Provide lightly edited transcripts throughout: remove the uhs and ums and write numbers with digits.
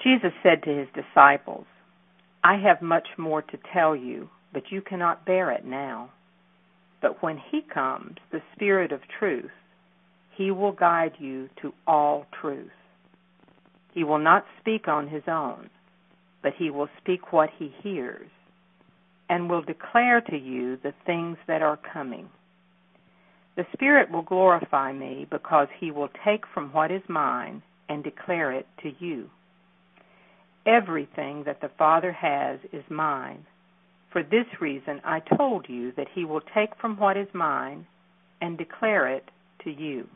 Jesus said to his disciples, "I have much more to tell you, but you cannot bear it now. But when he comes, the Spirit of truth, he will guide you to all truth. He will not speak on his own, but he will speak what he hears, and will declare to you the things that are coming. The Spirit will glorify me, because he will take from what is mine and declare it to you. Everything that the Father has is mine. For this reason I told you that he will take from what is mine and declare it to you."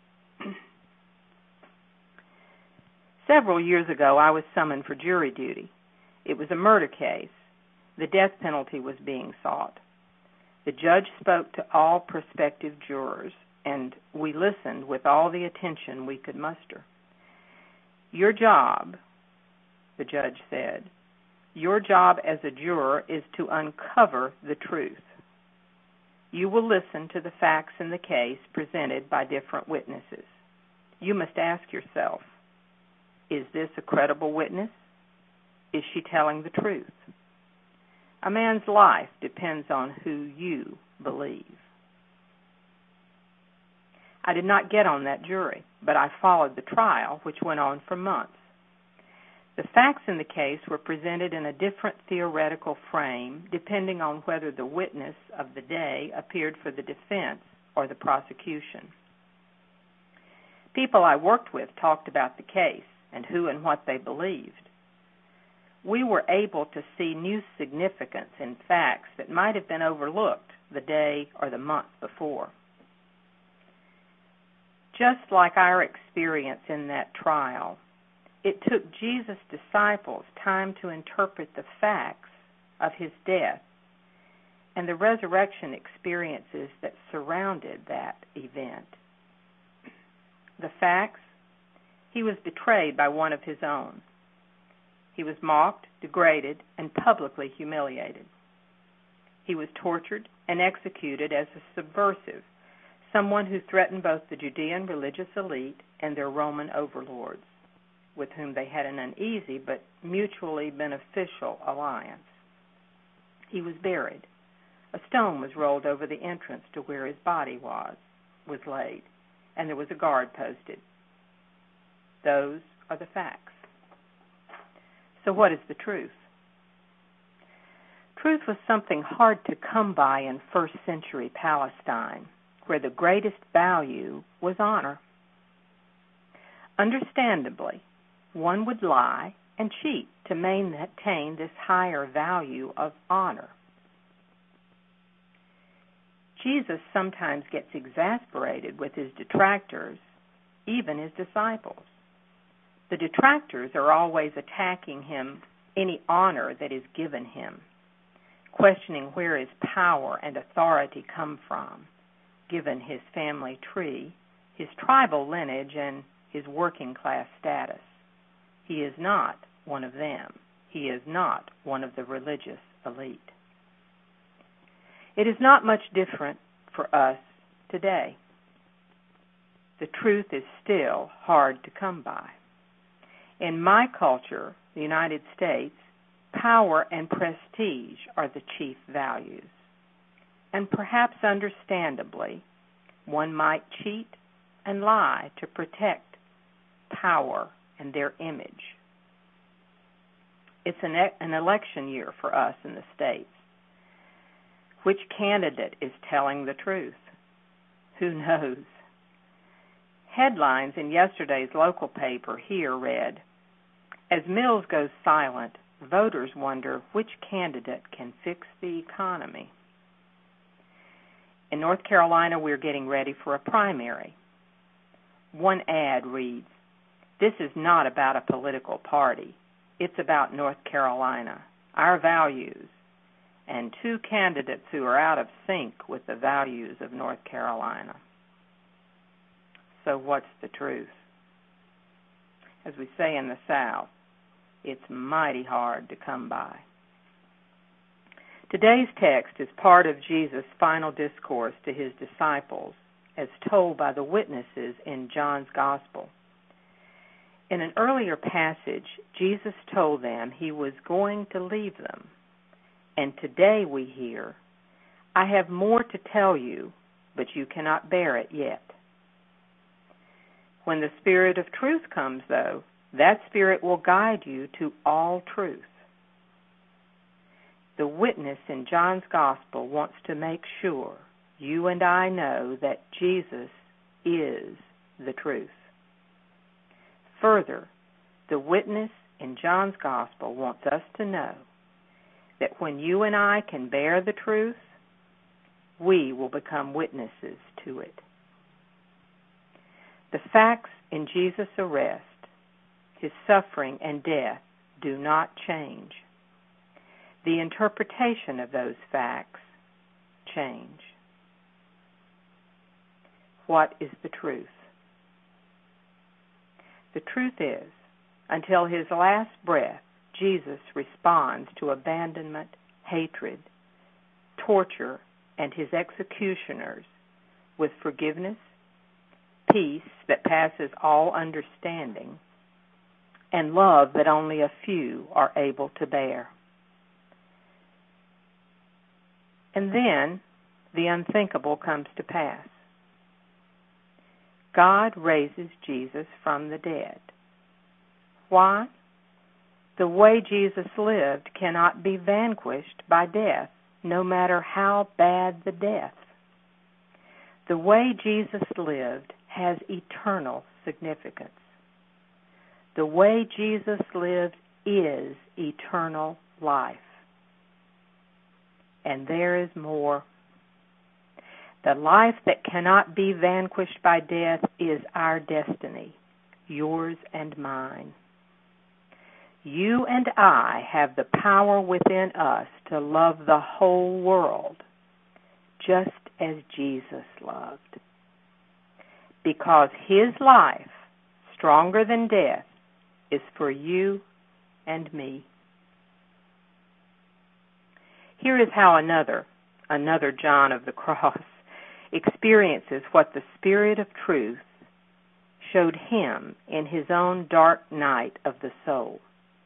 Several years ago, I was summoned for jury duty. It was a murder case. The death penalty was being sought. The judge spoke to all prospective jurors, and we listened with all the attention we could muster. "Your job," the judge said, "your job as a juror is to uncover the truth. You will listen to the facts in the case presented by different witnesses. You must ask yourself, is this a credible witness? Is she telling the truth? A man's life depends on who you believe." I did not get on that jury, but I followed the trial, which went on for months. The facts in the case were presented in a different theoretical frame, depending on whether the witness of the day appeared for the defense or the prosecution. People I worked with talked about the case and who and what they believed. We were able to see new significance in facts that might have been overlooked the day or the month before. Just like our experience in that trial, it took Jesus' disciples time to interpret the facts of his death and the resurrection experiences that surrounded that event. The facts: he was betrayed by one of his own. He was mocked, degraded, and publicly humiliated. He was tortured and executed as a subversive, someone who threatened both the Judean religious elite and their Roman overlords, with whom they had an uneasy but mutually beneficial alliance. He was buried. A stone was rolled over the entrance to where his body was laid, and there was a guard posted. Those are the facts. So what is the truth? Truth was something hard to come by in first-century Palestine, where the greatest value was honor. Understandably, one would lie and cheat to maintain this higher value of honor. Jesus sometimes gets exasperated with his detractors, even his disciples. The detractors are always attacking him, any honor that is given him, questioning where his power and authority come from, given his family tree, his tribal lineage, and his working-class status. He is not one of them. He is not one of the religious elite. It is not much different for us today. The truth is still hard to come by. In my culture, the United States, power and prestige are the chief values. And perhaps understandably, one might cheat and lie to protect power and their image. It's an election year for us in the States. Which candidate is telling the truth? Who knows? Headlines in yesterday's local paper here read, "As Mills goes silent, voters wonder which candidate can fix the economy." In North Carolina, we're getting ready for a primary. One ad reads, "This is not about a political party. It's about North Carolina, our values, and two candidates who are out of sync with the values of North Carolina." So what's the truth? As we say in the South, it's mighty hard to come by. Today's text is part of Jesus' final discourse to his disciples, as told by the witnesses in John's Gospel. In an earlier passage, Jesus told them he was going to leave them. And today we hear, I have more to tell you, but you cannot bear it yet. When the Spirit of truth comes, though, that Spirit will guide you to all truth. The witness in John's Gospel wants to make sure you and I know that Jesus is the truth. Further, the witness in John's Gospel wants us to know that when you and I can bear the truth, we will become witnesses to it. The facts in Jesus' arrest, his suffering and death, do not change. The interpretation of those facts change. What is the truth? The truth is, until his last breath, Jesus responds to abandonment, hatred, torture, and his executioners with forgiveness, peace that passes all understanding, and love that only a few are able to bear. And then the unthinkable comes to pass. God raises Jesus from the dead. Why? The way Jesus lived cannot be vanquished by death, no matter how bad the death. The way Jesus lived has eternal significance. The way Jesus lived is eternal life. And there is more. The life that cannot be vanquished by death is our destiny, yours and mine. You and I have the power within us to love the whole world, just as Jesus loved. Because his life, stronger than death, is for you and me. Here is how another John of the Cross, experiences what the Spirit of truth showed him in his own dark night of the soul.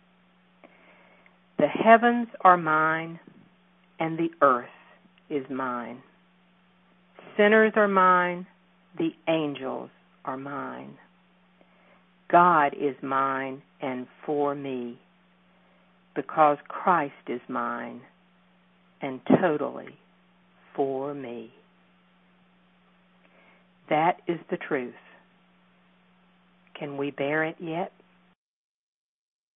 The heavens are mine, and the earth is mine. Sinners are mine, the angels are mine. God is mine and for me, because Christ is mine and totally for me. That is the truth. Can we bear it yet?